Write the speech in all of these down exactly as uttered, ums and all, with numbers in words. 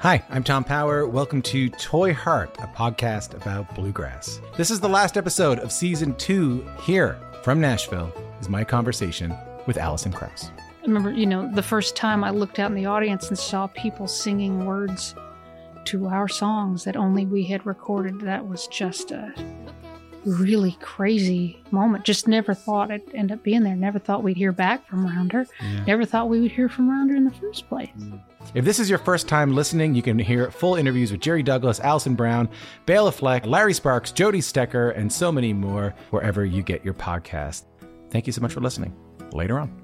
Hi, I'm Tom Power. Welcome to Toy Heart, a podcast about bluegrass. This is the last episode of season two. Here from Nashville is my conversation with Alison Krauss. I remember, you know, the first time I looked out in the audience and saw people singing words to our songs that only we had recorded. That was just a really crazy moment. Just never thought it'd end up being there. Never thought we'd hear back from Rounder. Yeah. Never thought we would hear from Rounder in the first place. If this is your first time listening, you can hear full interviews with Jerry Douglas, Alison Brown, Bela Fleck, Larry Sparks, Jody Stecker, and so many more wherever you get your podcast. Thank you so much for listening. Later on.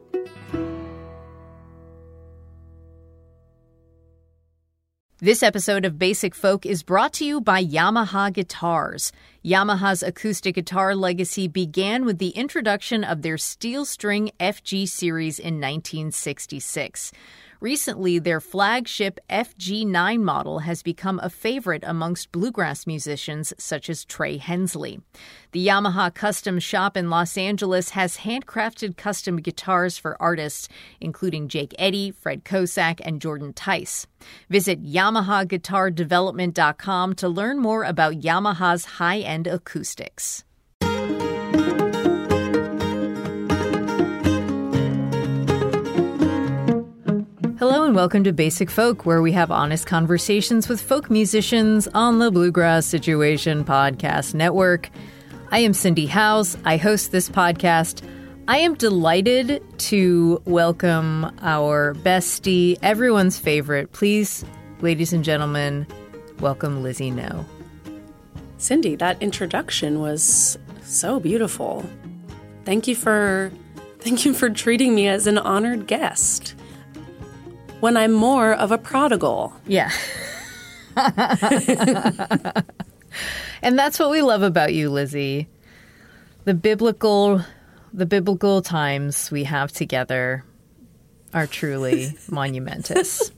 This episode of Basic Folk is brought to you by Yamaha Guitars. Yamaha's acoustic guitar legacy began with the introduction of their steel string F G series in nineteen sixty-six. Recently, their flagship F G nine model has become a favorite amongst bluegrass musicians such as Trey Hensley. The Yamaha Custom Shop in Los Angeles has handcrafted custom guitars for artists, including Jake Eddy, Fred Kosak, and Jordan Tice. Visit Yamaha Guitar Development dot com to learn more about Yamaha's high-end acoustics. Hello and welcome to Basic Folk, where we have honest conversations with folk musicians on the Bluegrass Situation Podcast Network. I am Cindy House. I host this podcast. I am delighted to welcome our bestie, everyone's favorite. Please, ladies and gentlemen, welcome Lizzie No. Cindy, that introduction was so beautiful. Thank you for, thank you for treating me as an honored guest. When I'm more of a prodigal. Yeah. And that's what we love about you, Lizzie. The biblical, the biblical times we have together are truly monumentous.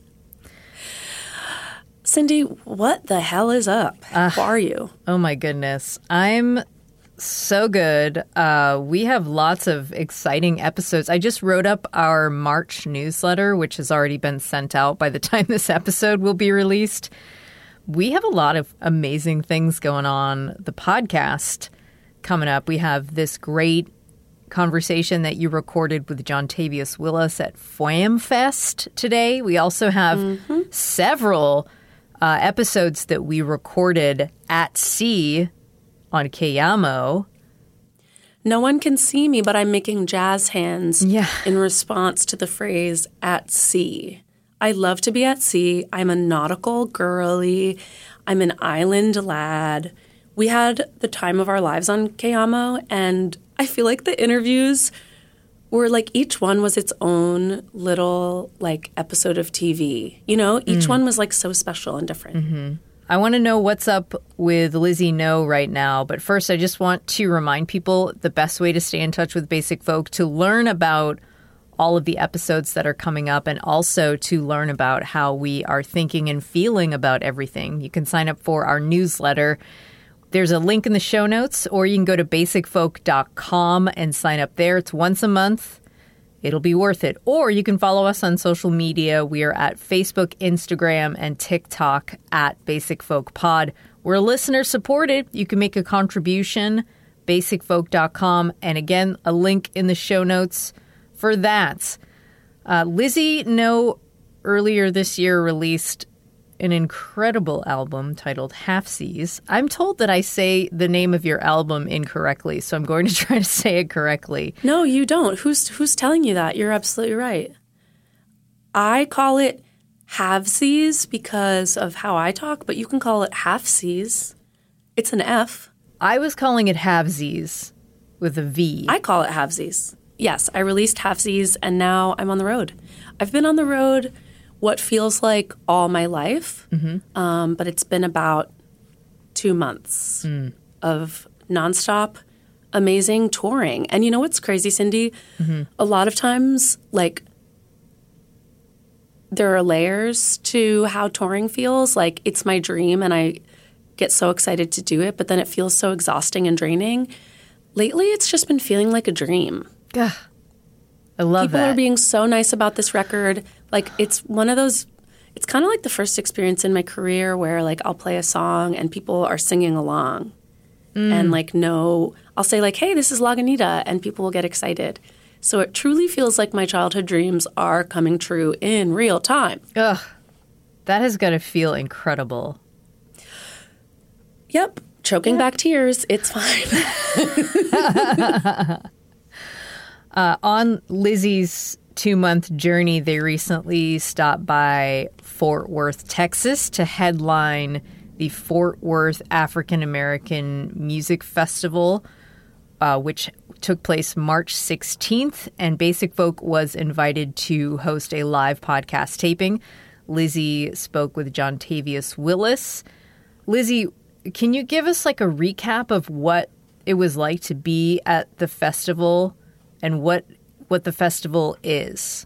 Cindy, what the hell is up? Uh, How are you? Oh, my goodness. I'm so good. Uh, we have lots of exciting episodes. I just wrote up our March newsletter, which has already been sent out by the time this episode will be released. We have a lot of amazing things going on. The podcast coming up, we have this great conversation that you recorded with John Tavius Willis at FOAMFest today. We also have mm-hmm. several uh, episodes that we recorded at sea on Kayamo. No one can see me, but I'm making jazz hands yeah. in response to the phrase at sea. I love to be at sea. I'm a nautical girly. I'm an island lad. We had the time of our lives on Kayamo, and I feel like the interviews were like each one was its own little like episode of T V. You know, each mm. one was like so special and different. Mm-hmm. I want to know what's up with Lizzie No right now, but first I just want to remind people the best way to stay in touch with Basic Folk, to learn about all of the episodes that are coming up, and also to learn about how we are thinking and feeling about everything. You can sign up for our newsletter. There's a link in the show notes, or you can go to basic folk dot com and sign up there. It's once a month. It'll be worth it. Or you can follow us on social media. We are at Facebook, Instagram, and TikTok at Basic Folk Pod. We're listener supported. You can make a contribution, basic folk dot com. And again, a link in the show notes for that. Uh, Lizzie No earlier this year released an incredible album titled Halfsies. I'm told that I say the name of your album incorrectly, so I'm going to try to say it correctly. No, you don't. Who's who's telling you that? You're absolutely right. I call it Halfsies because of how I talk, but you can call it Halfsies. It's an F. I was calling it Halfsies with a V. I call it Halfsies. Yes, I released Halfsies, and now I'm on the road. I've been on the road what feels like all my life, mm-hmm. um, but it's been about two months mm. of nonstop, amazing touring. And you know what's crazy, Cindy? Mm-hmm. A lot of times, like, there are layers to how touring feels. Like, it's my dream, and I get so excited to do it, but then it feels so exhausting and draining. Lately, it's just been feeling like a dream. Gah. I love People that. are being so nice about this record. Like, it's one of those it's kind of like the first experience in my career where like I'll play a song and people are singing along. Mm. And like no, I'll say like, hey, this is Lagunitas, and people will get excited. So it truly feels like my childhood dreams are coming true in real time. Ugh, that has got to feel incredible. Yep, choking yep. back tears. It's fine. uh, on Lizzie's two-month journey, they recently stopped by Fort Worth, Texas to headline the Fort Worth African American Music Festival, uh, which took place March sixteenth, and Basic Folk was invited to host a live podcast taping. Lizzie spoke with Jontavius Willis. Lizzie, can you give us like a recap of what it was like to be at the festival and what what the festival is?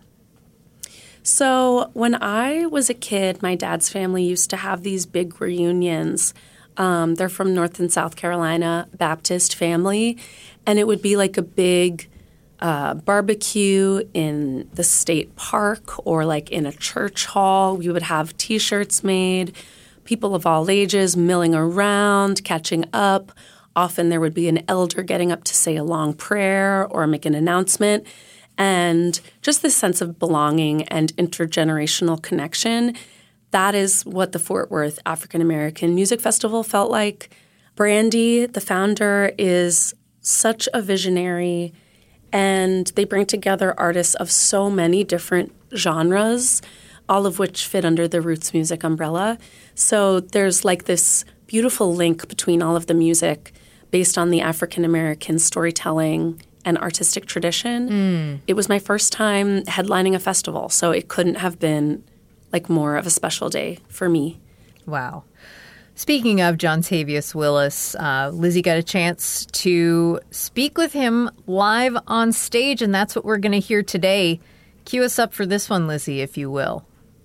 So when I was a kid, my dad's family used to have these big reunions. Um, they're from North and South Carolina, Baptist family, and it would be like a big uh, barbecue in the state park or like in a church hall. We would have T-shirts made, people of all ages milling around, catching up. Often there would be an elder getting up to say a long prayer or make an announcement. And just this sense of belonging and intergenerational connection, that is what the Fort Worth African American Music Festival felt like. Brandy, the founder, is such a visionary, and they bring together artists of so many different genres, all of which fit under the roots music umbrella. So there's like this beautiful link between all of the music based on the African American storytelling and artistic tradition. Mm. It was my first time headlining a festival, so it couldn't have been like more of a special day for me. Wow. Speaking of Jontavius Willis, uh, Lizzie got a chance to speak with him live on stage, and that's what we're going to hear today. Cue us up for this one, Lizzie, if you will.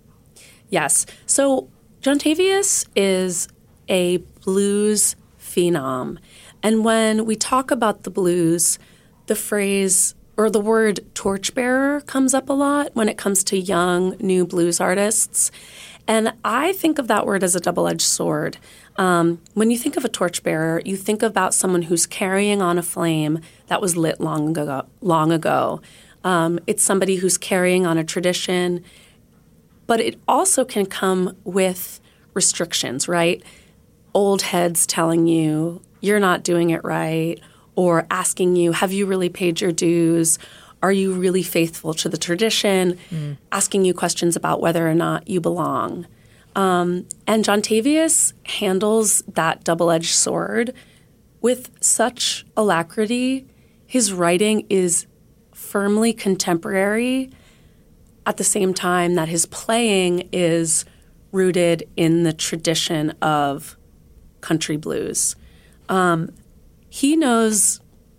Yes. So Jontavius is a blues phenom. And when we talk about the blues, the phrase or the word torchbearer comes up a lot when it comes to young, new blues artists. And I think of that word as a double-edged sword. Um, when you think of a torchbearer, you think about someone who's carrying on a flame that was lit long ago. Long ago. Um, it's somebody who's carrying on a tradition, but it also can come with restrictions, right? Old heads telling you you're not doing it right, or asking you, have you really paid your dues? Are you really faithful to the tradition? Mm. Asking you questions about whether or not you belong. Um, and Jontavius handles that double-edged sword with such alacrity. His writing is firmly contemporary at the same time that his playing is rooted in the tradition of country blues. Um, he knows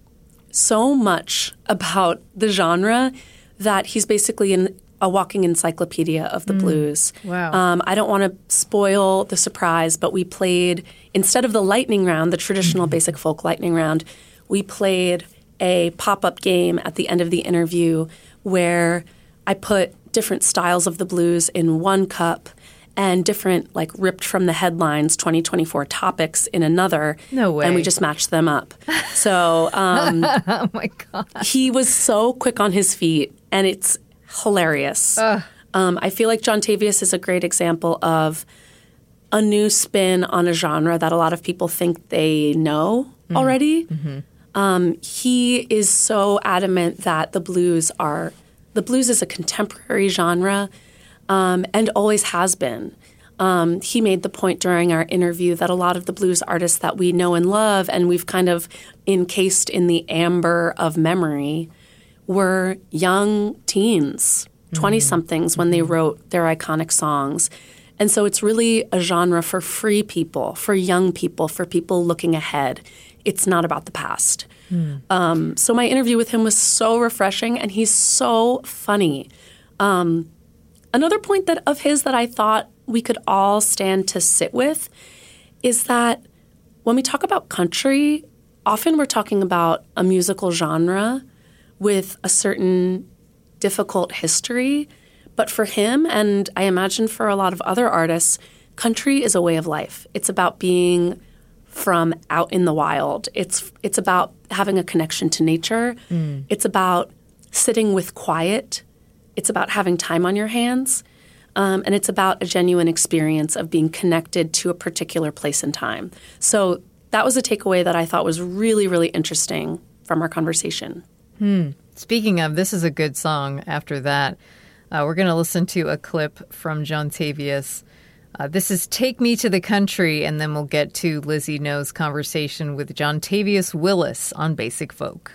so much about the genre that he's basically in a walking encyclopedia of the mm. blues. Wow. Um, I don't want to spoil the surprise, but we played, instead of the lightning round, the traditional mm-hmm. basic folk lightning round, we played a pop-up game at the end of the interview where I put different styles of the blues in one cup and different, like, ripped from the headlines twenty twenty-four topics in another. No way. And we just matched them up. So um, oh, my God. He was so quick on his feet, and it's hilarious. Um, I feel like Jontavius is a great example of a new spin on a genre that a lot of people think they know mm. already. Mm-hmm. Um, he is so adamant that the blues are – the blues is a contemporary genre. Um, and always has been. Um, he made the point during our interview that a lot of the blues artists that we know and love and we've kind of encased in the amber of memory were young teens, twenty-somethings mm-hmm. when they wrote their iconic songs. And so it's really a genre for free people, for young people, for people looking ahead. It's not about the past. Mm. Um, so my interview with him was so refreshing, and he's so funny. Um Another point that of his that I thought we could all stand to sit with is that when we talk about country, often we're talking about a musical genre with a certain difficult history. But for him, and I imagine for a lot of other artists, country is a way of life. It's about being from out in the wild. It's it's about having a connection to nature. Mm. It's about sitting with quiet. It's about having time on your hands. Um, and it's about a genuine experience of being connected to a particular place and time. So that was a takeaway that I thought was really, really interesting from our conversation. Hmm. Speaking of, this is a good song after that. Uh, we're going to listen to a clip from Jontavius. Uh, this is Take Me to the Country, and then we'll get to Lizzie No's conversation with Jontavius Willis on Basic Folk.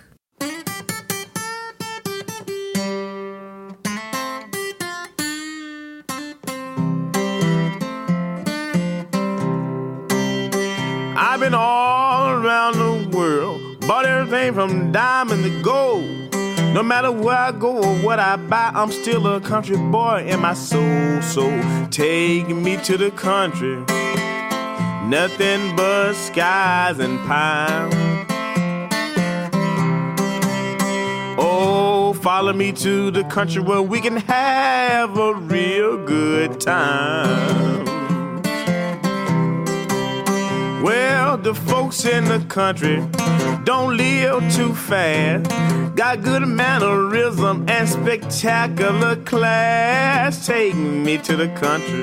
I've been all around the world, bought everything from diamond to gold. No matter where I go or what I buy, I'm still a country boy in my soul. So take me to the country, nothing but skies and pine. Oh, follow me to the country where we can have a real good time. Well, the folks in the country don't live too fast, got good mannerism and spectacular class. Take me to the country,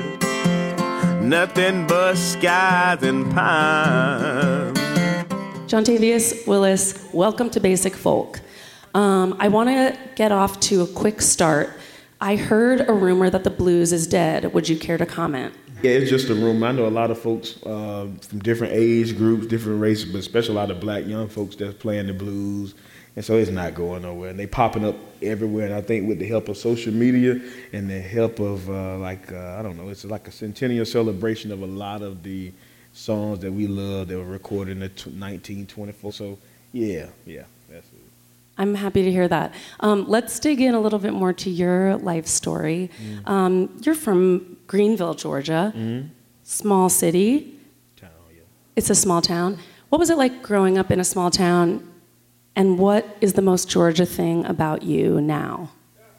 nothing but skies and pines. Jontavius Willis, welcome to Basic Folk. Um, I want to get off to a quick start. I heard a rumor that the blues is dead. Would you care to comment? Yeah, it's just a rumor. I know a lot of folks uh, from different age groups, different races, but especially a lot of black young folks that's playing the blues. And so it's not going nowhere. And they popping up everywhere. And I think with the help of social media and the help of, uh, like, uh, I don't know, it's like a centennial celebration of a lot of the songs that we love that were recorded in the nineteen twenty-four. So, yeah, yeah, that's it. I'm happy to hear that. Um, let's dig in a little bit more to your life story. Mm. Um, you're from Greenville, Georgia, mm-hmm. Small city. Town, yeah. It's a small town. What was it like growing up in a small town, and what is the most Georgia thing about you now?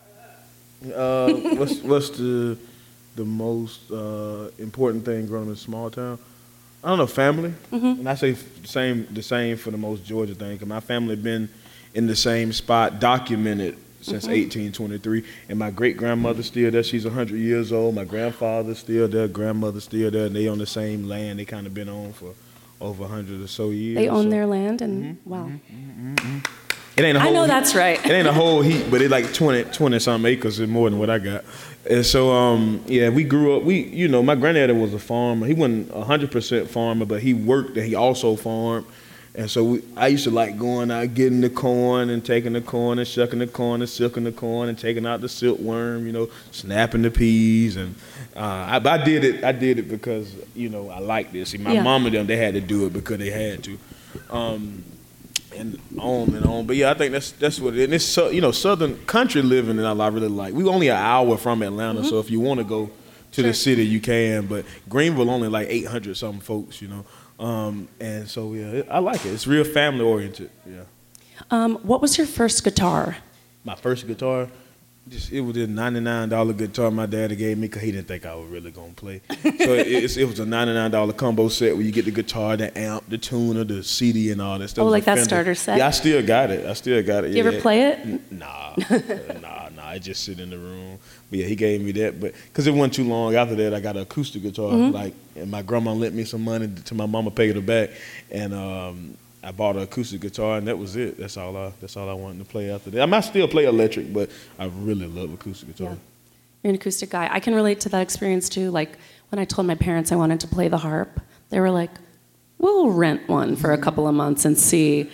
Uh, what's what's the the most uh, important thing growing up in a small town? I don't know, family. Mm-hmm. And I say the same the same for the most Georgia thing, because my family been in the same spot, documented since mm-hmm. eighteen twenty-three, and my great-grandmother's still there. She's one hundred years old. My grandfather's still there, grandmother's still there, and they on the same land. They kind of been on for over one hundred or so years. They own so. their land, and mm-hmm. wow. Mm-hmm. Mm-hmm. It ain't a whole I know heat. That's right. It ain't a whole heat, but it's like twenty, twenty-something acres and more than what I got. And so, um, yeah, we grew up, we, you know, my granddaddy was a farmer. He wasn't one hundred percent farmer, but he worked and he also farmed. And so we, I used to like going out, getting the corn and taking the corn and shucking the corn and silking the corn and taking out the silkworm, you know, snapping the peas. And uh, I, I did it I did it because, you know, I liked this. See, my yeah. mom and them, they had to do it because they had to. Um, and on and on. But, yeah, I think that's that's what it is. And it's, you know, southern country living, and I really like. We only an hour from Atlanta, mm-hmm. so if you want to go to sure. the city, you can. But Greenville only like eight hundred something folks, you know. Um, and so, yeah, it, I like it. It's real family oriented, yeah. Um, what was your first guitar? My first guitar? Just, it was a ninety-nine dollar guitar my daddy gave me because he didn't think I was really going to play. So it, it, it was a ninety-nine dollar combo set where you get the guitar, the amp, the tuner, the C D, and all that stuff. Oh, like that Fender. Starter set? Yeah, I still got it. I still got it. Do you yeah. ever play it? N- nah, nah, nah. I just sit in the room. But yeah, he gave me that. But because it wasn't too long after that, I got an acoustic guitar. Mm-hmm. Like, and my grandma lent me some money to my mama paid her back, and um, I bought an acoustic guitar, and that was it. That's all I. That's all I wanted to play after that. I might still play electric, but I really love acoustic guitar. Yeah. You're an acoustic guy. I can relate to that experience too. Like when I told my parents I wanted to play the harp, they were like, "We'll rent one for a couple of months and see."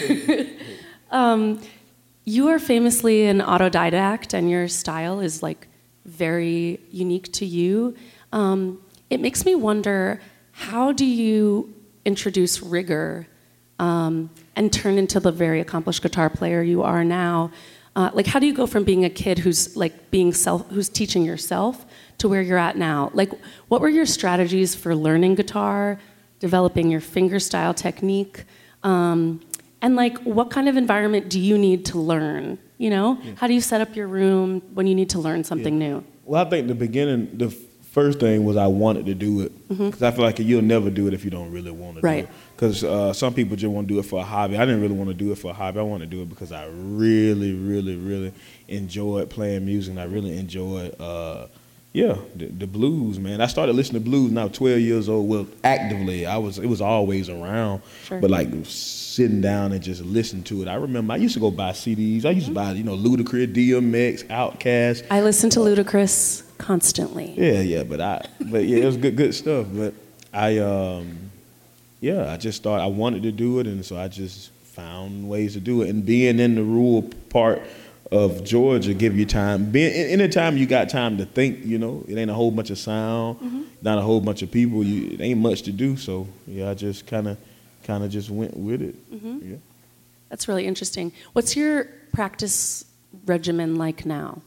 um, you are famously an autodidact, and your style is like very unique to you. Um, it makes me wonder, how do you introduce rigor um, and turn into the very accomplished guitar player you are now? Uh, like, how do you go from being a kid who's like being self, who's teaching yourself, to where you're at now? Like, what were your strategies for learning guitar, developing your fingerstyle technique, um, and like, what kind of environment do you need to learn? You know, yeah. How do you set up your room when you need to learn something yeah. new? Well, I think the beginning, the first thing was I wanted to do it because mm-hmm. I feel like you'll never do it if you don't really want to right. do it. Because uh, some people just want to do it for a hobby. I didn't really want to do it for a hobby. I want to do it because I really, really, really enjoyed playing music. And I really enjoyed, uh, yeah, the, the blues, man. I started listening to blues when I was twelve years old. Well, actively, I was. It was always around, sure. but like sitting down and just listening to it. I remember I used to go buy C Ds. I used to buy, you know, Ludacris, D M X, Outkast. I listened to Ludacris constantly. Yeah, yeah, but I, but yeah, it was good, good stuff. But I, um, yeah, I just thought I wanted to do it, and so I just found ways to do it. And being in the rural part of Georgia give you time. Being anytime you got time to think, you know, it ain't a whole bunch of sound, mm-hmm. not a whole bunch of people. You, it ain't much to do. So yeah, I just kind of, kind of just went with it. Mm-hmm. Yeah. That's really interesting. What's your practice regimen like now?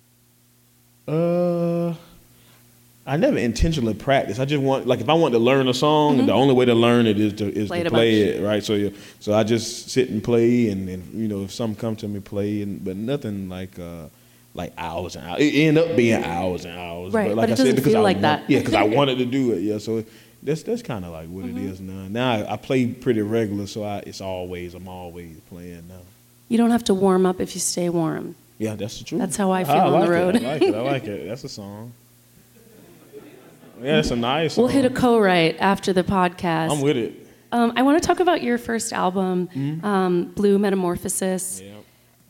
Uh, I never intentionally practice. I just want, like, if I want to learn a song, mm-hmm. the only way to learn it is to is play to it play it, right? So, yeah, so I just sit and play, and, and you know, if something come to me, play, and but nothing like uh, like hours and hours. It end up being hours and hours, right? But like but it I doesn't said, because feel I like want, that. yeah, because I wanted to do it, yeah. So that's that's kind of like what mm-hmm. it is now. Now I, I play pretty regular, so I, it's always I'm always playing now. You don't have to warm up if you stay warm. Yeah, that's the truth. That's how I feel I on like the road. It. I like it. I like it. That's a song. Yeah, it's a nice song. We'll hit a co-write after the podcast. I'm with it. Um, I want to talk about your first album, mm-hmm. um, Blue Metamorphosis. Yeah.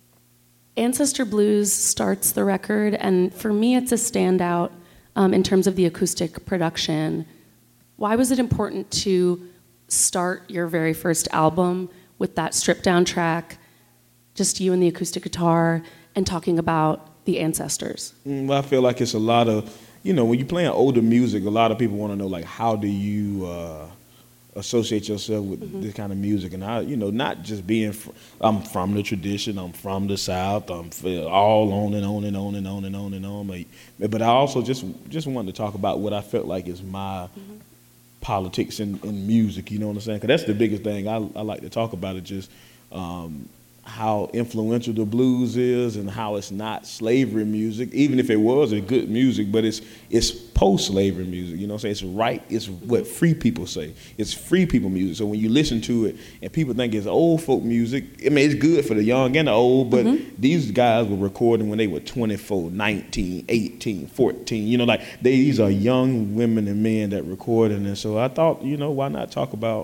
Ancestor Blues starts the record, and for me it's a standout um, in terms of the acoustic production. Why was it important to start your very first album with that stripped-down track, just you and the acoustic guitar, and talking about the ancestors? Mm, well, I feel like it's a lot of, you know, when you're playing older music, a lot of people want to know, like, how do you uh, associate yourself with mm-hmm. this kind of music? And I, you know, not just being, fr- I'm from the tradition, I'm from the South, I'm all on and on and on and on and on and on. But, but I also just just wanted to talk about what I felt like is my mm-hmm. politics in, in music, you know what I'm saying? Because that's the biggest thing I, I like to talk about, is just um, how influential the blues is and how it's not slavery music, even if it was a good music, but it's it's post-slavery music, you know what I'm saying? It's right, it's what free people say. It's free people music. So when you listen to it and people think it's old folk music, I mean, it's good for the young and the old, but mm-hmm. these guys were recording when they were twenty-four, nineteen, eighteen, fourteen, you know, like they, these are young women and men that recorded. And so I thought, you know, why not talk about,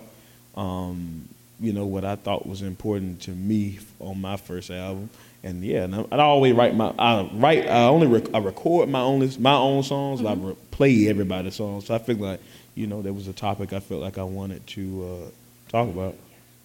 um, you know, what I thought was important to me on my first album. And yeah, and I, I always write my, I write, I only, rec, I record my own, my own songs, mm-hmm. I re, play everybody's songs. So I feel like, you know, there was a topic I felt like I wanted to uh, talk about.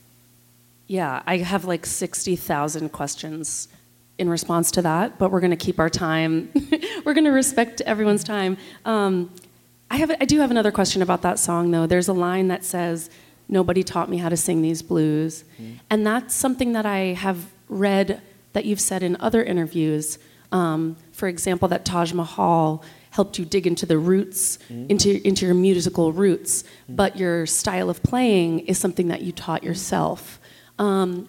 Yeah, I have like sixty thousand questions in response to that, but we're going to keep our time. We're going to respect everyone's time. Um, I have, I do have another question about that song, though. There's a line that says, "Nobody taught me how to sing these blues." Mm-hmm. And that's something that I have read that you've said in other interviews. Um, for example, that Taj Mahal helped you dig into the roots, mm-hmm. into, into your musical roots, mm-hmm. but your style of playing is something that you taught yourself. Um,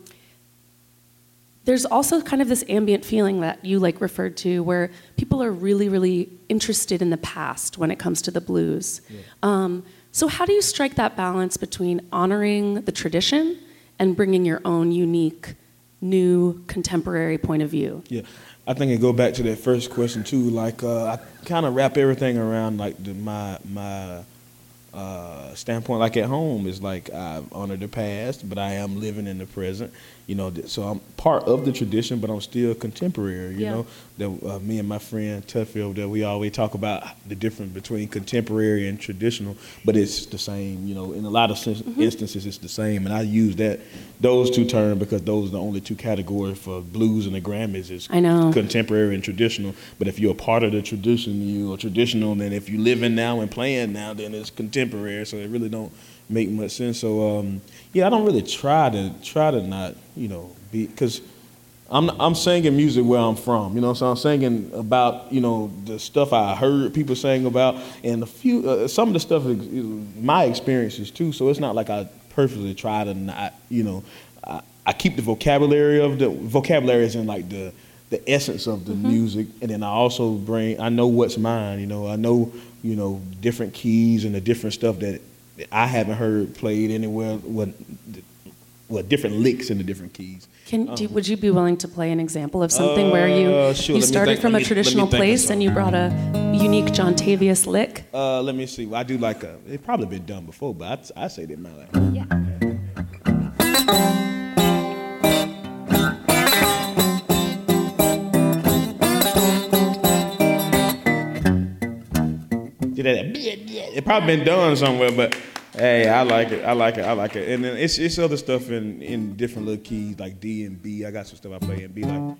there's also kind of this ambient feeling that you like referred to where people are really, really interested in the past when it comes to the blues. Yeah. Um, So how do you strike that balance between honoring the tradition and bringing your own unique, new, contemporary point of view? Yeah, I think it go back to that first question too. Like uh, I kind of wrap everything around like the, my my uh, standpoint. Like at home is like I honor the past, but I am living in the present. You know, so I'm part of the tradition, but I'm still contemporary. You yeah. know, that uh, me and my friend Tuffy over there, we always talk about the difference between contemporary and traditional, but it's the same. You know, in a lot of mm-hmm. instances, it's the same. And I use that those two terms because those are the only two categories for blues and the Grammys is I know. contemporary and traditional. But if you're a part of the tradition, you are traditional. And then if you live in now and playing now, then it's contemporary. So it really don't make much sense. So um, yeah, I don't really try to try to not you know be because I'm I'm singing music where I'm from. You know, so I'm singing about you know the stuff I heard people sing about, and a few uh, some of the stuff is, is my experiences too. So it's not like I purposely try to not you know I, I keep the vocabulary of the vocabulary is in like the the essence of the mm-hmm. music, and then I also bring, I know what's mine, you know, I know, you know, different keys and the different stuff that I haven't heard played anywhere, what, what different licks in the different keys. Can um, do, would you be willing to play an example of something uh, where you sure, you started think, from a me, traditional place and you brought a unique John Tavius lick? Uh, let me see. Well, I do like a, it's probably been done before, but I, I say they might like. Yeah. It probably been done somewhere, but hey, I like it. I like it. I like it. And then it's it's other stuff in, in different little keys like D and B. I got some stuff I play in B like.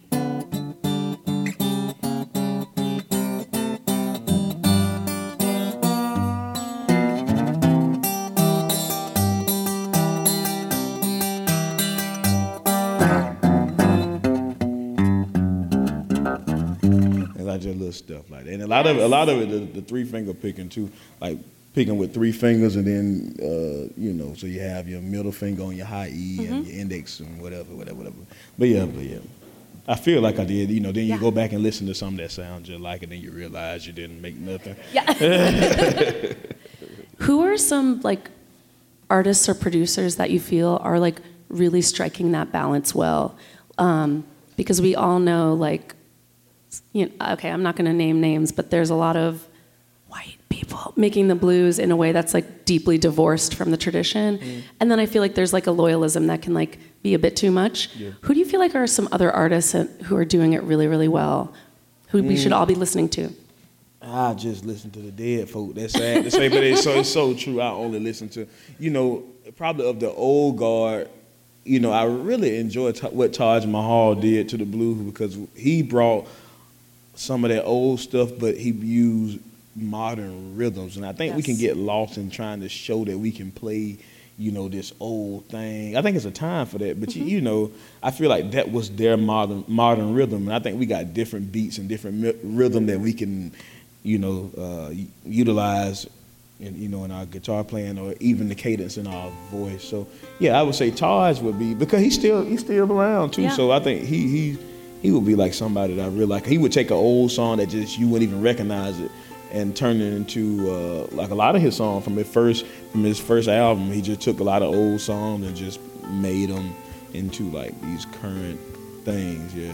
Just little stuff like that, and a lot of a lot of it, the, the three finger picking too, like picking with three fingers, and then uh, you know, so you have your middle finger on your high E mm-hmm. and your index and whatever, whatever, whatever. But yeah, but yeah, I feel like I did. You know, then you yeah. go back and listen to something that sounds just like it, and then you realize you didn't make nothing. Yeah. Who are some like artists or producers that you feel are like really striking that balance well? Um, because we all know like. You know, okay, I'm not going to name names, but there's a lot of white people making the blues in a way that's like deeply divorced from the tradition. Mm. And then I feel like there's like a loyalism that can like be a bit too much. Yeah. Who do you feel like are some other artists who are doing it really, really well, who mm. we should all be listening to? I just listen to the dead folk. That's sad to say, but it's so, it's so true. I only listen to, you know, probably of the old guard. You know, I really enjoy t- what Taj Mahal did to the blues because he brought some of that old stuff, but he used modern rhythms, and I think yes. we can get lost in trying to show that we can play, you know, this old thing. I think it's a time for that, but mm-hmm. you, you know, I feel like that was their modern modern rhythm, and I think we got different beats and different mi- rhythm that we can, you know, uh, utilize, in, you know, in our guitar playing or even the cadence in our voice. So yeah, I would say Taj would be because he's still he's still around too. Yeah. So I think he he. He would be like somebody that I really like. He would take an old song that just you wouldn't even recognize it and turn it into uh, like a lot of his songs from his first from his first album. He just took a lot of old songs and just made them into like these current things. Yeah.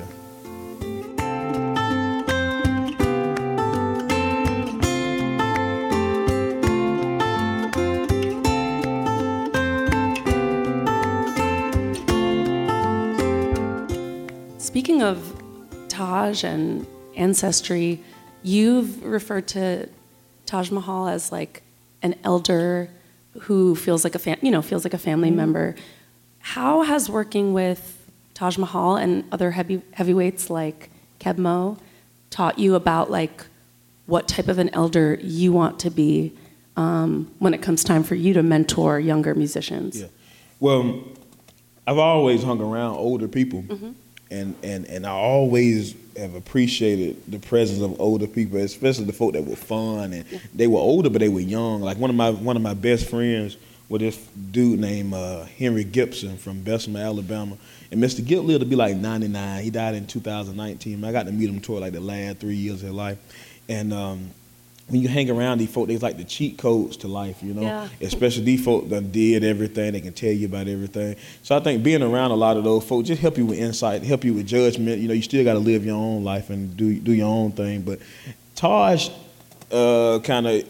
Speaking of Taj and ancestry, you've referred to Taj Mahal as like an elder who feels like a fam- you know feels like a family mm-hmm. member. How has working with Taj Mahal and other heavy heavyweights like Keb' Mo' taught you about like what type of an elder you want to be um, when it comes time for you to mentor younger musicians? Yeah, well, I've always hung around older people. Mm-hmm. And, and and I always have appreciated the presence of older people, especially the folk that were fun and yeah. they were older but they were young. Like one of my one of my best friends was this dude named uh, Henry Gibson from Bessemer, Alabama. And Mister Gibb lived to be like ninety-nine. He died in two thousand nineteen. I got to meet him toward like the last three years of his life. And um, when you hang around these folk, they like the cheat codes to life, you know. Yeah. Especially these folk that did everything, they can tell you about everything. So I think being around a lot of those folks just help you with insight, help you with judgment. You know, you still got to live your own life and do do your own thing. But Taj uh, kind of,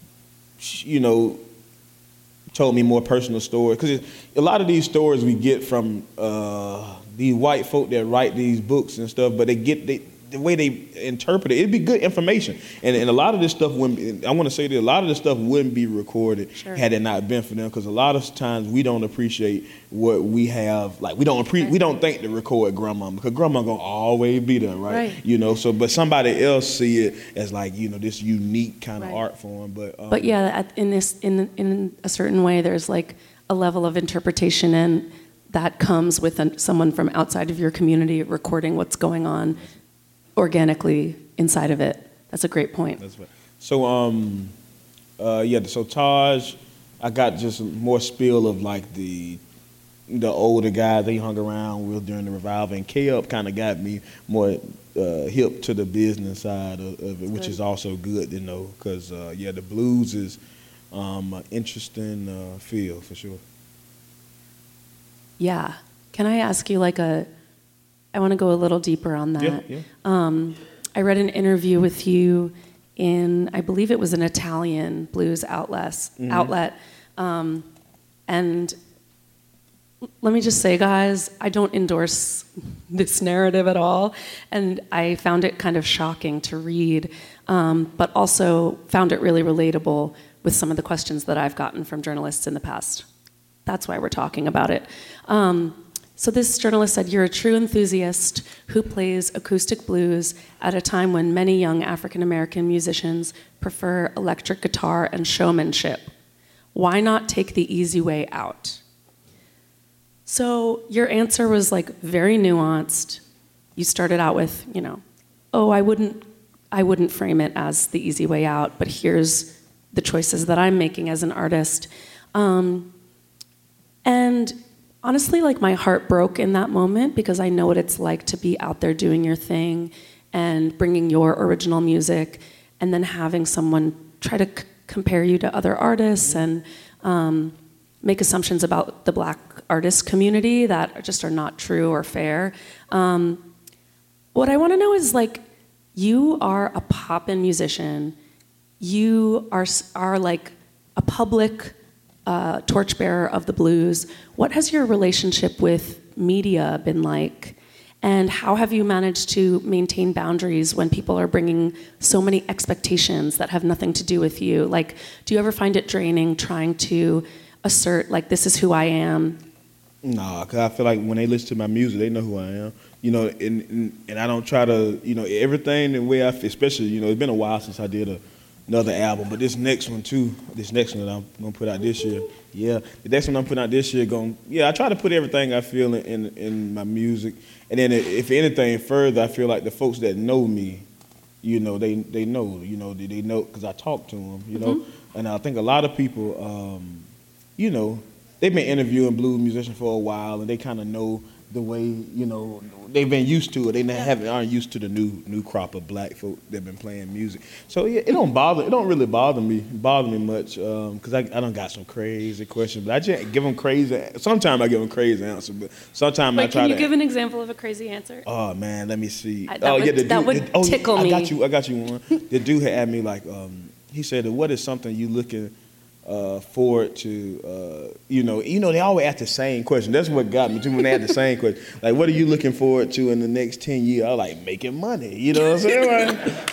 you know, told me more personal stories because a lot of these stories we get from uh, these white folk that write these books and stuff, but they get they. The way they interpret it, it'd be good information. And, and a lot of this stuff wouldn't, I want to say that a lot of this stuff wouldn't be recorded sure. had it not been for them, because a lot of times we don't appreciate what we have. Like we don't appre- right. we don't think to record grandma, because grandma gonna always be there, right? right? You know, so but somebody else see it as like, you know, this unique kind of right. art form. But um, but yeah, in this in in a certain way, there's like a level of interpretation, and that comes with an, someone from outside of your community recording what's going on organically inside of it. That's a great point. That's right. So, um, uh, yeah, so Taj, I got just more spiel of like the the older guys they hung around with during the revival, and K-Up kind of got me more uh, hip to the business side of, of it, which good. is also good to know, because uh, yeah, the blues is um, an interesting uh, field for sure. Yeah. Can I ask you like a, I want to go a little deeper on that. Yeah, yeah. Um, I read an interview with you in, I believe it was an Italian blues outlet, Mm-hmm. outlet. Um, and let me just say, guys, I don't endorse this narrative at all. And I found it kind of shocking to read, um, but also found it really relatable with some of the questions that I've gotten from journalists in the past. That's why we're talking about it. Um, so this journalist said, "You're a true enthusiast who plays acoustic blues at a time when many young African-American musicians prefer electric guitar and showmanship. Why not take the easy way out?" So your answer was like very nuanced. You started out with, you know, oh, I wouldn't, I wouldn't frame it as the easy way out, but here's the choices that I'm making as an artist. Um, and honestly, like my heart broke in that moment because I know what it's like to be out there doing your thing and bringing your original music, and then having someone try to c- compare you to other artists and um, make assumptions about the Black artist community that just are not true or fair. Um, what I want to know is, like, you are a poppin' musician. You are are like a public uh, torchbearer of the blues. What has your relationship with media been like? And how have you managed to maintain boundaries when people are bringing so many expectations that have nothing to do with you? Like, do you ever find it draining trying to assert, like, this is who I am? Nah, because I feel like when they listen to my music, they know who I am. You know, and, and, and I don't try to, you know, everything the way I feel, especially, you know, it's been a while since I did a, another album, but this next one too, this next one that I'm going to put out this year, yeah, the next one I'm putting out this year, going, yeah, I try to put everything I feel in, in, in my music. And then if anything further, I feel like the folks that know me, you know, they, they know, you know, they, they know, because I talk to them, you know. Mm-hmm. And I think a lot of people, um, you know, they've been interviewing blues musicians for a while, and they kind of know the way, you know, they've been used to it. They haven't aren't used to the new new crop of black folk that've been playing music. So yeah, it don't bother. It don't really bother me bother me much because um, I I done got some crazy questions, but I just give them crazy. Sometimes I give them crazy answers, but sometimes I try to. Can you give an example of a crazy answer? Oh man, let me see. I, that oh would, yeah, the that dude, would the, oh, tickle I me. got you. I got you one. The dude had asked me like, um, he said, "What is something you looking?" Uh, forward to, uh, you know, you know, they always ask the same question. That's what got me too when they ask the same question. Like, what are you looking forward to in the next ten years? I was like, making money. You know what I'm saying? Like,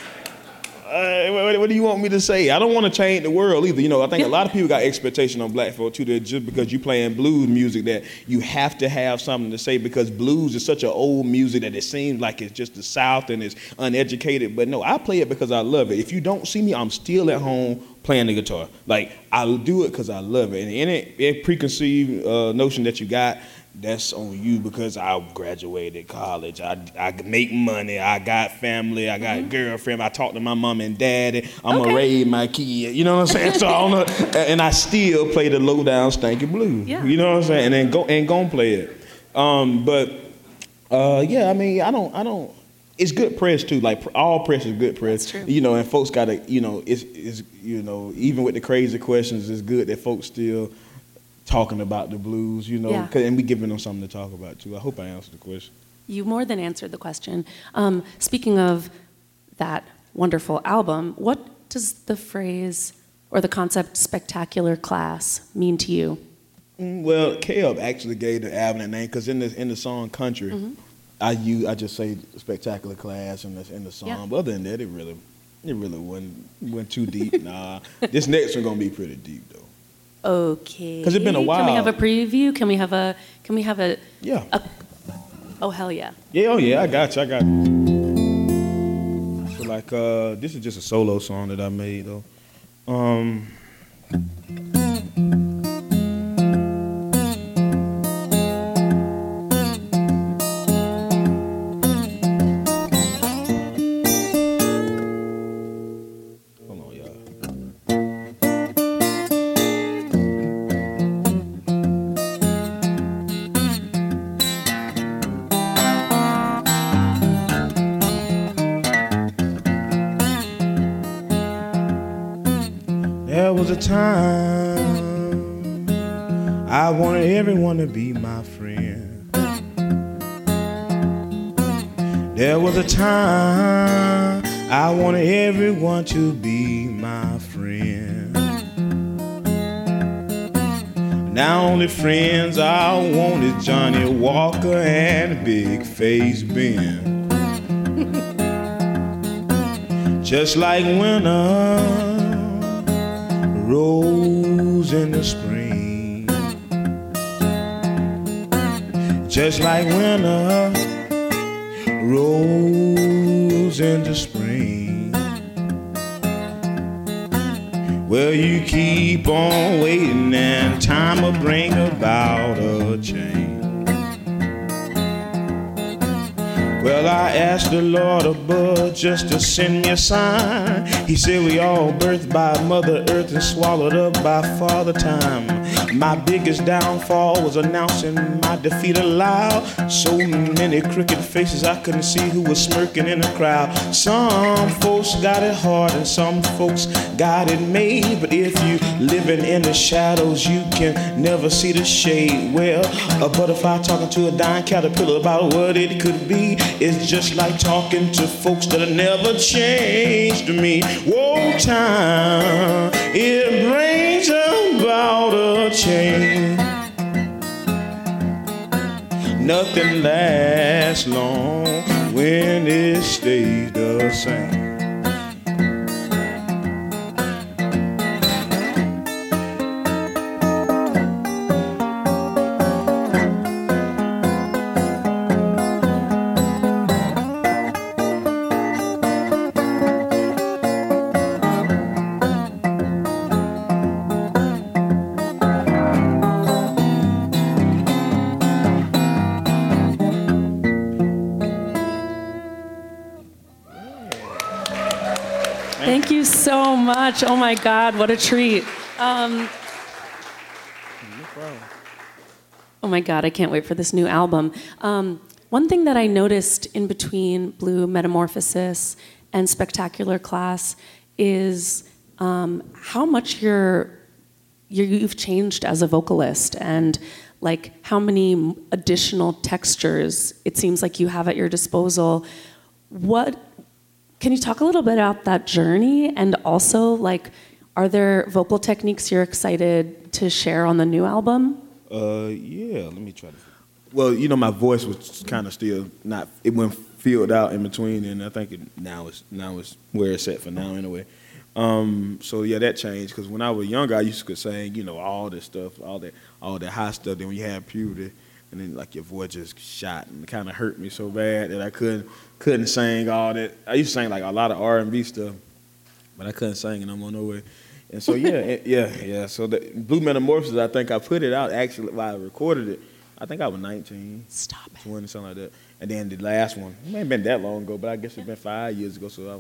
uh, what, what do you want me to say? I don't want to change the world either. You know, I think a lot of people got expectation on black folk too. That just because you playing blues music, that you have to have something to say, because blues is such an old music that it seems like it's just the South and it's uneducated. But no, I play it because I love it. If you don't see me, I'm still at home playing the guitar. Like, I'll do it because I love it. And any, any preconceived uh, notion that you got, that's on you, because I graduated college. I, I make money. I got family. I got mm-hmm. a girlfriend. I talk to my mom and daddy. I'm okay. going to raise my kid. You know what I'm saying? So I don't know, and I still play the low down stanky blues. Yeah. You know what I'm saying? And then go and go and play it. Um, but uh, yeah, I mean, I don't, I don't. It's good press too. Like, all press is good press. That's true. You know, and folks gotta, you know, it's, it's, you know, even with the crazy questions, it's good that folks still talking about the blues, you know, yeah. and we giving them something to talk about too. I hope I answered the question. You more than answered the question. Um, speaking of that wonderful album, what does the phrase or the concept "spectacular class" mean to you? Mm, well, K-Up actually gave the album that name because in the in the song "Country," mm-hmm. I use I just say "spectacular class" in the in the song. Yeah. But other than that, it really it really wasn't went too deep. Nah, this next one gonna be pretty deep though. Okay. Because it's been a while. Can we have a preview? Can we have a? Can we have a? Yeah. A, oh hell yeah. Yeah. Oh yeah. I got you. I got you. So like, uh, this is just a solo song that I made though. Um. There was a time I wanted everyone to be my friend. There was a time I wanted everyone to be my friend. Now only friends I want is Johnny Walker and Big Face Ben. Just like winter rose in the spring, just like winter rose in the spring. Well, you keep on waiting and time will bring about a change. Well, I asked the Lord above just to send me a sign. He said we all birthed by Mother Earth and swallowed up by Father Time. My biggest downfall was announcing my defeat aloud. So many crooked faces I couldn't see who was smirking in the crowd. Some folks got it hard and some folks got it made. But if you living in the shadows, you can never see the shade. Well, a butterfly talking to a dying caterpillar about what it could be. It's just like talking to folks that have never changed me. Whoa, time, it brings about a change. Nothing lasts long when it stays the same. Thank you so much. Oh my God, what a treat. Um, oh my God, I can't wait for this new album. Um, one thing that I noticed in between Blue Metamorphosis and Spectacular Class is um, how much you're, you're, you've changed as a vocalist, and like how many additional textures it seems like you have at your disposal. What Can you talk a little bit about that journey, and also, like, are there vocal techniques you're excited to share on the new album? Uh, yeah, let me try to. Well, you know, my voice was kind of still not, it went filled out in between, and I think it, now it's now it's where it's at for now anyway. Um, so yeah, that changed, because when I was younger, I used to sing, you know, all this stuff, all that, all that high stuff. Then when you had puberty, and then like your voice just shot, and it kind of hurt me so bad that I couldn't couldn't sing all that. I used to sing like a lot of R and B stuff, but I couldn't sing, and I'm on no way. And so yeah, it, yeah, yeah. So the Blue Metamorphosis, I think I put it out actually while I recorded it. I think I was nineteen, Stop it. twenty, something like that. And then the last one, it may have been that long ago, but I guess it's been five years ago. So I,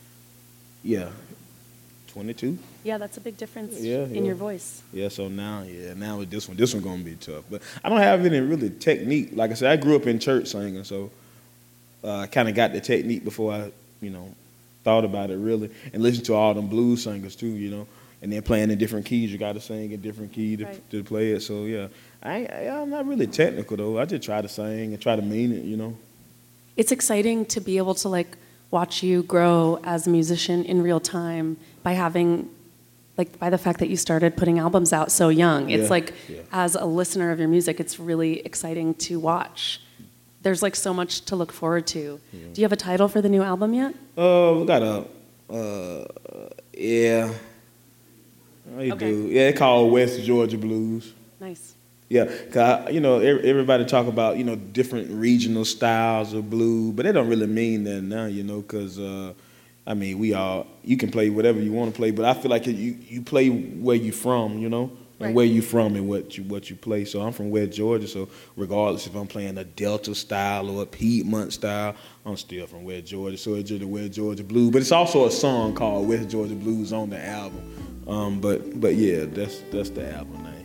yeah, twenty-two. Yeah, that's a big difference Yeah, in yeah. your voice. Yeah, so now, yeah, now with this one, this one's gonna be tough. But I don't have any really technique. Like I said, I grew up in church singing, so uh, I kind of got the technique before I, you know, thought about it really, and listened to all them blues singers too, you know, and then playing in different keys. You got to sing in different key to, Right. to play it. So yeah, I, ain't, I, I'm not really technical though. I just try to sing and try to mean it, you know. It's exciting to be able to like watch you grow as a musician in real time by having, like, by the fact that you started putting albums out so young. It's Yeah, like, yeah. as a listener of your music, it's really exciting to watch. There's like so much to look forward to. Do you have a title for the new album yet? Uh, we got a, uh, yeah. Oh, you Okay. do. Yeah, it's called West Georgia Blues. Nice. Yeah, cause I, you know, ev- everybody talk about, you know, different regional styles of blues, but they don't really mean that now, you know, because, uh, I mean, we all, you can play whatever you want to play, but I feel like you, you play where you from, you know, and Right. where you from and what you what you play. So I'm from West Georgia, so regardless if I'm playing a Delta style or a Piedmont style, I'm still from West Georgia. So it's just the West Georgia Blues, but it's also a song called West Georgia Blues on the album. Um, but but yeah, that's that's the album name.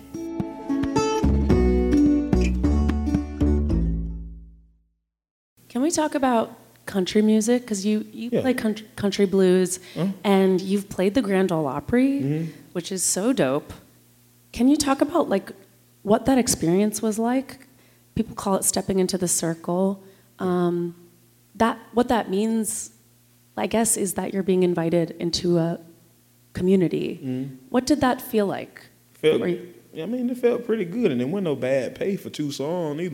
Can we talk about country music? Because you, you Yeah. play country, country blues, Mhm. and you've played the Grand Ole Opry, Mhm. which is so dope. Can you talk about like what that experience was like? People call it stepping into the circle. Um, that what that means, I guess, is that you're being invited into a community. Mhm. What did that feel like? Felt, Were you- I mean, it felt pretty good, and it wasn't no bad pay for two songs either.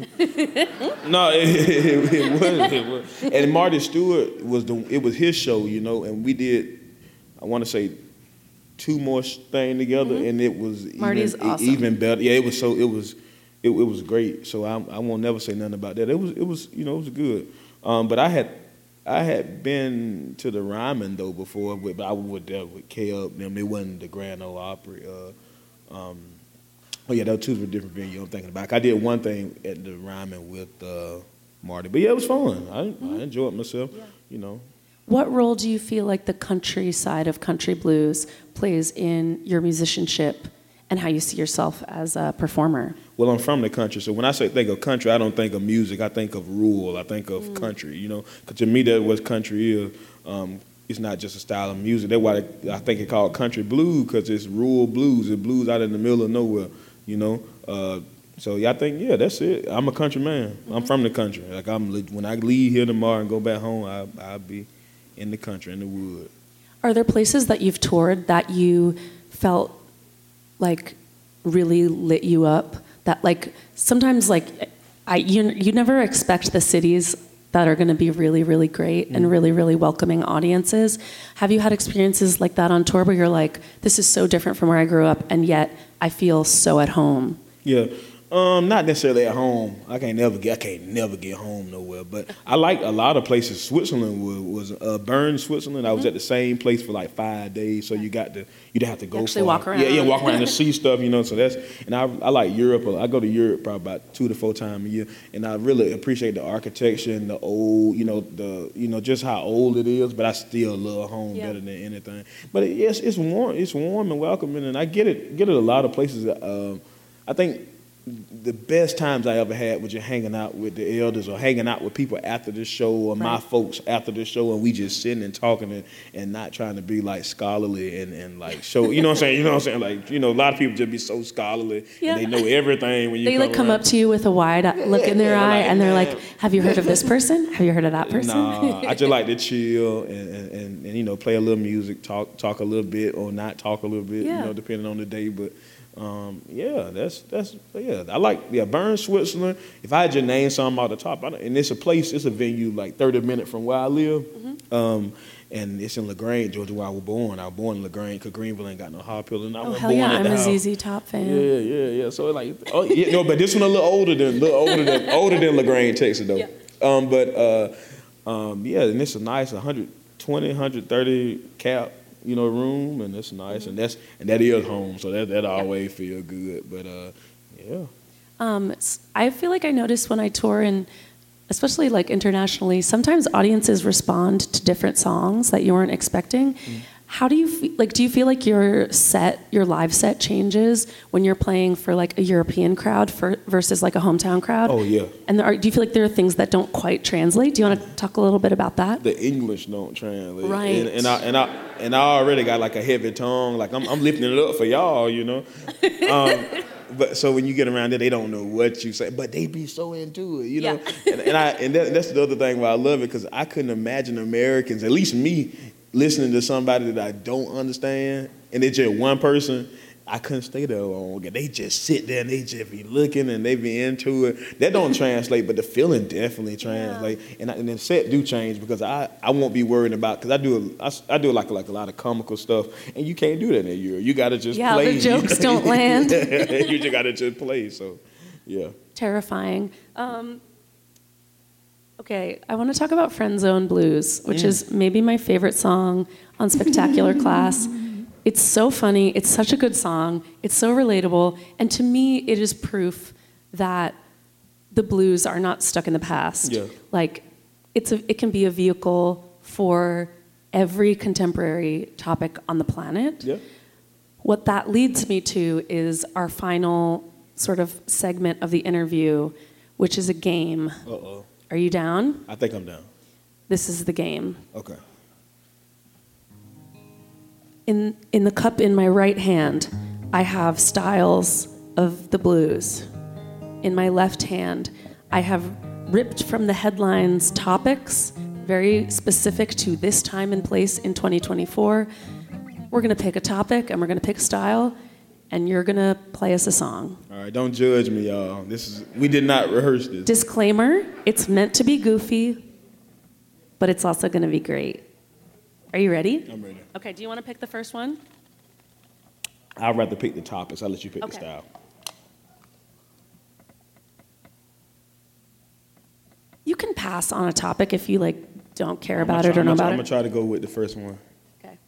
no, it, it, it wasn't. It was. And Marty Stewart was the. It was his show, you know, and we did. I want to say two more things together, mm-hmm. and it was Marty's even, awesome. even better. Yeah, it was so. It was. It, it was great. So I, I won't never say nothing about that. It was. It was. You know, it was good. Um, but I had. I had been to the Ryman though before, but I was there with K-Up. Them. It wasn't the Grand Ole Opry. Uh, um, oh yeah, those two were different venues. I'm thinking about. I did one thing at the Ryman with uh, Marty, but yeah, it was fun. I, mm-hmm. I enjoyed myself. Yeah. You know. What role do you feel like the country side of country blues plays in your musicianship and how you see yourself as a performer? Well, I'm from the country, so when I say think of country, I don't think of music. I think of rural. I think of mm. country, you know. Because to me, that's what country is. Um, it's not just a style of music. That's why I think it's called country blues, because it's rural blues. It's blues out in the middle of nowhere, you know. Uh, so yeah, I think, yeah, that's it. I'm a country man. Mm-hmm. I'm from the country. Like I'm when I leave here tomorrow and go back home, I, I'll be in the country, in the wood. Are there places that you've toured that you felt like really lit you up? That like sometimes like I you you never expect the cities that are going to be really really great mm. and really really welcoming audiences. Have you had experiences like that on tour where you're like, this is so different from where I grew up, and yet I feel so at home? Yeah. Um, not necessarily at home. I can't never get. I can't never get home nowhere. But I like a lot of places. Switzerland was, was uh, Bern, Switzerland. I was mm-hmm. at the same place for like five days, so you got to. You didn't have to go. You actually far. walk around. Yeah, yeah, walk around and see stuff. You know, so that's. And I, I like Europe. I go to Europe probably about two to four times a year, and I really appreciate the architecture and the old. You know, the you know just how old it is. But I still love home yeah. better than anything. But it, yes, it's warm. It's warm and welcoming, and I get it. Get it a lot of places. Um, I think. The best times I ever had was just hanging out with the elders or hanging out with people after the show or right. my folks after the show, and we just sitting and talking and, and not trying to be like scholarly and, and like show, you know what I'm saying? You know what I'm saying? Like, you know, a lot of people just be so scholarly yeah. and they know everything when you they come like come around. up to you with a wide look in their yeah, eye like, and they're man. like, have you heard of this person? Have you heard of that person? Nah, I just like to chill and, and, and, and, you know, play a little music, talk talk a little bit or not talk a little bit, yeah. you know, depending on the day. But Um, yeah, that's that's yeah. I like yeah Bern, Switzerland. If I had to name something off the top, I don't, and it's a place, it's a venue like thirty minutes from where I live, mm-hmm. um, and it's in LaGrange, Georgia, where I was born. I was born in LaGrange because Greenville ain't got no hospital. And I oh was hell born yeah, at I'm the a house. Z Z Top fan. Yeah, yeah, yeah. So like, oh yeah, no, but this one a little older than little older than older than LaGrange, Texas though. Yeah. Um, but uh, um, yeah, and it's a nice one twenty, one thirty cap. You know, room, and it's nice, mm-hmm. and that's and that is home, so that that always feel good. But uh, yeah. Um, I feel like I notice when I tour, and especially like internationally, sometimes audiences respond to different songs that you weren't expecting. Mm-hmm. How do you feel, like? Do you feel like your set, your live set, changes when you're playing for like a European crowd for, versus like a hometown crowd? Oh yeah. And there are, do you feel like there are things that don't quite translate? Do you want to talk a little bit about that? The English don't translate, right? And, and I and I and I already got like a heavy tongue. Like I'm I'm lifting it up for y'all, you know. Um, but so when you get around there, they don't know what you say, but they be so into it, you know. Yeah. and, and I and that, that's the other thing why I love it, because I couldn't imagine Americans, at least me, listening to somebody that I don't understand, and it's just one person, I couldn't stay there long. They just sit there and they just be looking and they be into it. That don't translate, but the feeling definitely translate. Yeah. And I, and the set do change because I, I won't be worried about, because I do a, I, I do like like a lot of comical stuff, and you can't do that in Europe. You got to just yeah, play. Yeah, the jokes don't land. You just got to just play. So, yeah. Terrifying. Um, Okay, I want to talk about Friend Zone Blues, which mm. is maybe my favorite song on Spectacular Class. It's so funny. It's such a good song. It's so relatable. And to me, it is proof that the blues are not stuck in the past. Yeah. Like, it's a, it can be a vehicle for every contemporary topic on the planet. Yeah. What that leads me to is our final sort of segment of the interview, which is a game. Uh-oh. Are you down? I think I'm down. This is the game. Okay. In in the cup in my right hand, I have styles of the blues. In my left hand, I have ripped from the headlines topics very specific to this time and place in twenty twenty-four. We're going to pick a topic and we're going to pick a style, and you're going to play us a song. All right, don't judge me, y'all. This is we did not rehearse this. Disclaimer, it's meant to be goofy, but it's also going to be great. Are you ready? I'm ready. Okay, do you want to pick the first one? I'd rather pick the topics. I'll let you pick Okay. the style. You can pass on a topic if you like don't care I'm about gonna it try- or know I'm about gonna, I'm it. gonna try to go with the first one. Okay.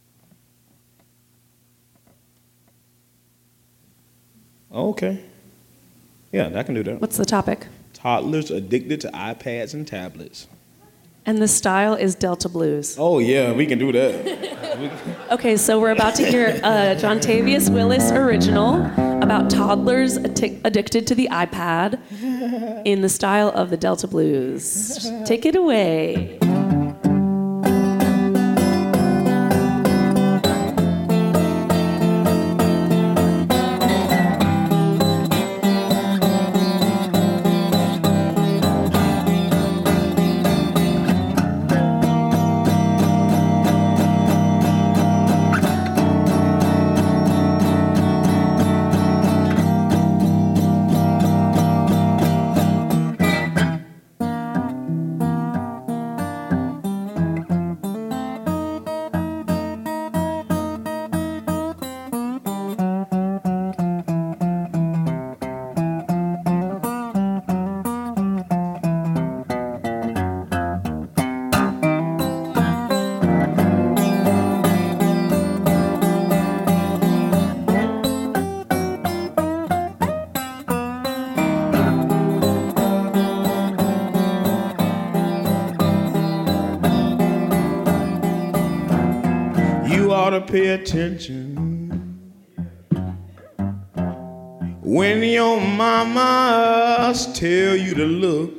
Okay. Yeah, I can do that. What's the topic? Toddlers addicted to iPads and tablets. And the style is Delta Blues. Oh yeah, we can do that. Okay, so we're about to hear a John Tavius Willis original about toddlers addic- addicted to the iPad in the style of the Delta Blues. Take it away. You ought to pay attention when your mamas tell you to look.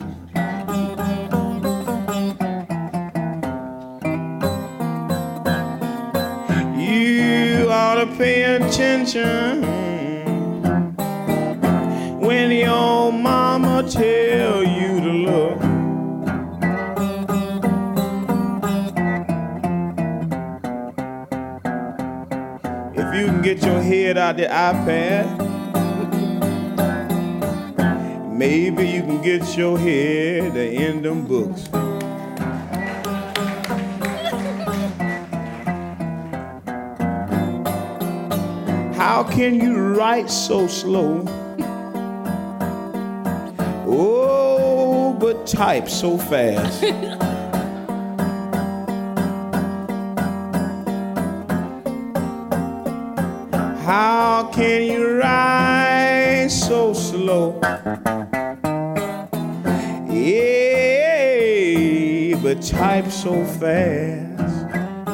You ought to pay attention when your mama tell you to look. If you can get your head out the iPad, maybe you can get your head in them books. How can you write so slow? Oh, but type so fast. How can you write so slow? Yeah, but type so fast.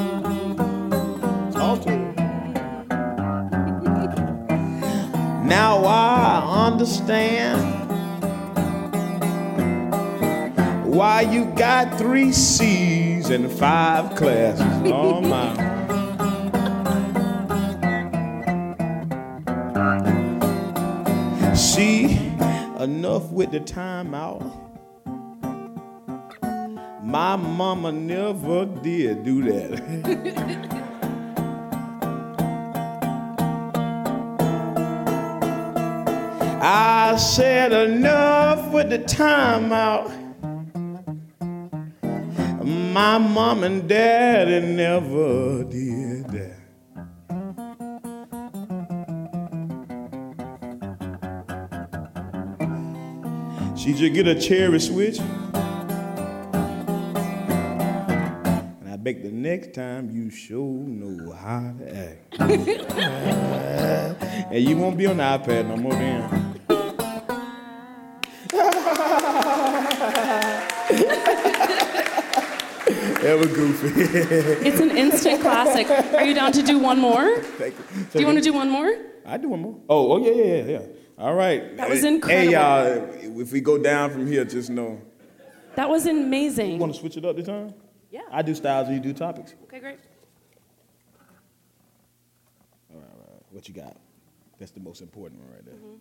Talk to me. Now I understand why you got three C's and five classes. Oh my. See, enough with the timeout. My mama never did do that. I said enough with the timeout. My mom and daddy never did that. She just get a cherry switch. And I bet the next time you sure know how to act. And you won't be on the iPad no more then. That was goofy. It's an instant classic. Are you down to do one more? Thank you. Do you want to do one more? I do one more. Oh, oh yeah, yeah, yeah, yeah. All right. That was Hey, incredible. y'all, if we go down from here, just know That was amazing. You want to switch it up this time? Yeah. I do styles and you do topics. Okay, great. All right, all right. What you got? That's the most important one right there. Mm-hmm.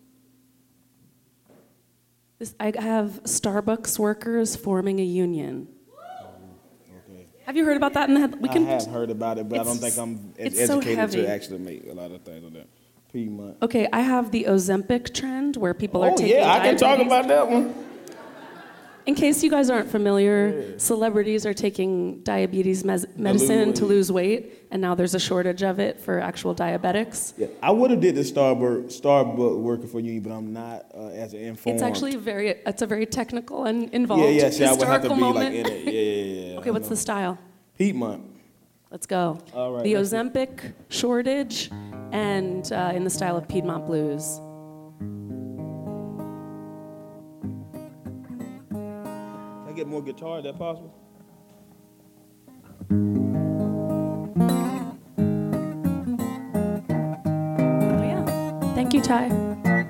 This, I have Starbucks workers forming a union. Okay. Have you heard about that? In the head? We can. I have heard about it, but I don't think I'm as educated so to actually make a lot of things on that. Piedmont. Okay, I have the Ozempic trend where people oh, are taking yeah, I can diabetes. talk about that one. In case you guys aren't familiar, yeah. celebrities are taking diabetes mes- medicine to lose weight, and now there's a shortage of it for actual diabetics. Yeah, I would have did the Starbucks Starbucks working for you, but I'm not uh, as an informed. It's actually very. It's a very technical and involved Yeah, yeah. See, I would have to historical be moment. like in it. Yeah, yeah, yeah. Okay, what's the style? Piedmont. Let's go. All right, the let's see. Ozempic shortage, and uh, in the style of Piedmont blues. Can I get more guitar? Is that possible? Oh yeah. Thank you, Ty.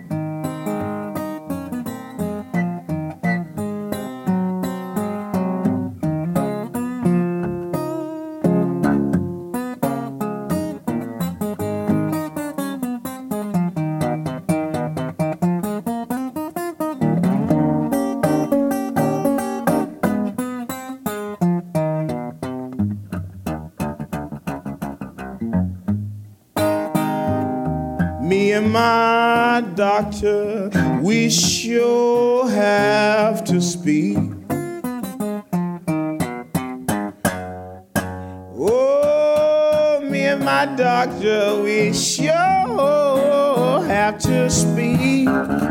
Me and my doctor, we sure have to speak. Oh, me and my doctor, we sure have to speak.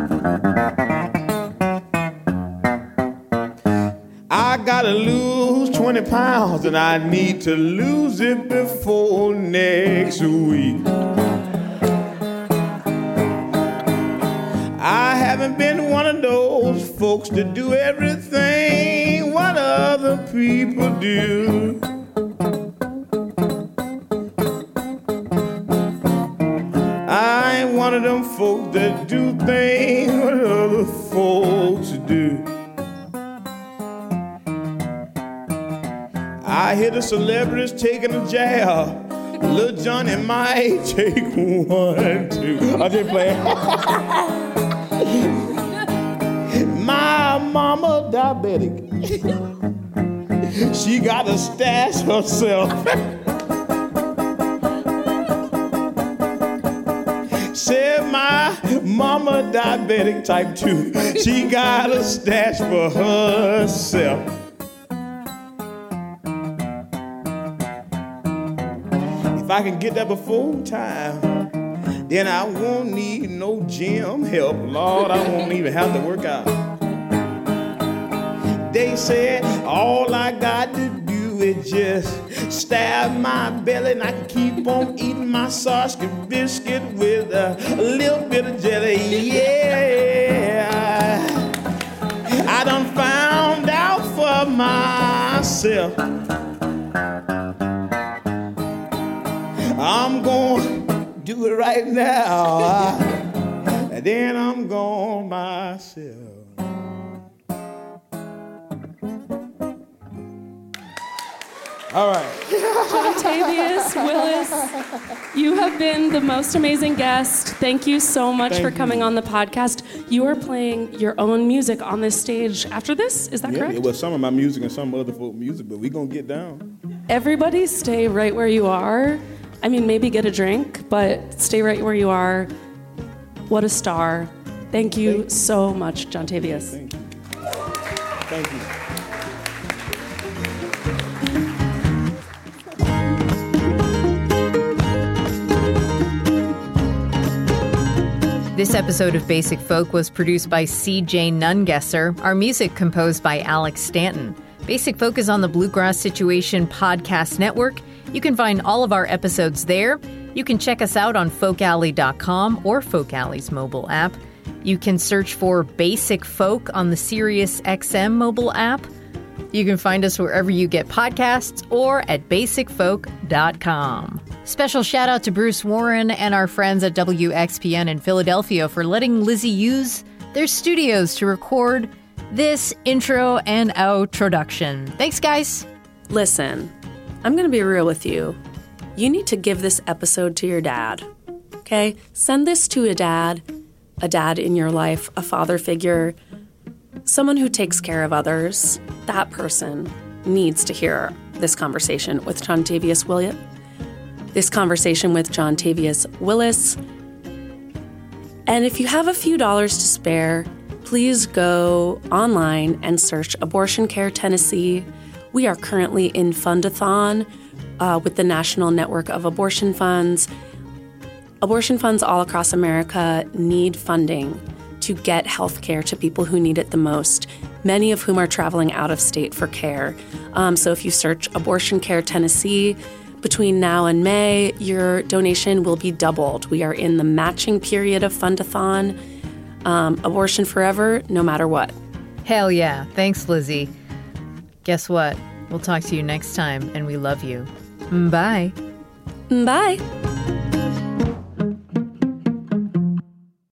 I gotta lose twenty pounds and I need to lose it before next week. I haven't been one of those folks to do everything what other people do. I ain't one of them folks that do things what other folks do. I hear the celebrities taking a jab. Lil Johnny might take one too. I just playing. My mama diabetic. She got to stash herself. Said my mama diabetic type two. She got a stash for herself. If I can get that before time, then I won't need no gym help. Lord, I won't even have to work out. They said all I got to do is just stab my belly and I can keep on eating my sausage biscuit with a little bit of jelly. Yeah, I done found out for myself. I'm gonna do it right now, and then I'm gonna myself. All right. Jontavius Willis, you have been the most amazing guest. Thank you so much Thank for you. coming on the podcast. You are playing your own music on this stage after this, is that Yeah, correct? it was some of my music and some other folk music, but we gonna get down. Everybody stay right where you are. I mean, maybe get a drink, but stay right where you are. What a star. Thank you Thank you. so much, Jontavius. Thank you. Thank you. This episode of Basic Folk was produced by C J Nungesser. Our music composed by Alex Stanton. Basic Folk is on the Bluegrass Situation Podcast Network. You can find all of our episodes there. You can check us out on folk alley dot com or Folk Alley's mobile app. You can search for Basic Folk on the Sirius X M mobile app. You can find us wherever you get podcasts or at basic folk dot com. Special shout out to Bruce Warren and our friends at W X P N in Philadelphia for letting Lizzie use their studios to record this intro and outroduction. Thanks, guys. Listen, I'm going to be real with you. You need to give this episode to your dad, okay? Send this to a dad, a dad in your life, a father figure, someone who takes care of others. That person needs to hear this conversation with Jontavius Williams. This conversation with Jontavius Willis. And if you have a few dollars to spare, please go online and search Abortion Care Tennessee. We are currently in Fundathon uh, with the National Network of Abortion Funds. Abortion funds all across America need funding to get health care to people who need it the most, many of whom are traveling out of state for care. Um, so if you search Abortion Care Tennessee, between now and May, your donation will be doubled. We are in the matching period of Fundathon. Um, abortion forever, no matter what. Hell yeah. Thanks, Lizzie. Guess what? We'll talk to you next time, and we love you. Bye. Bye.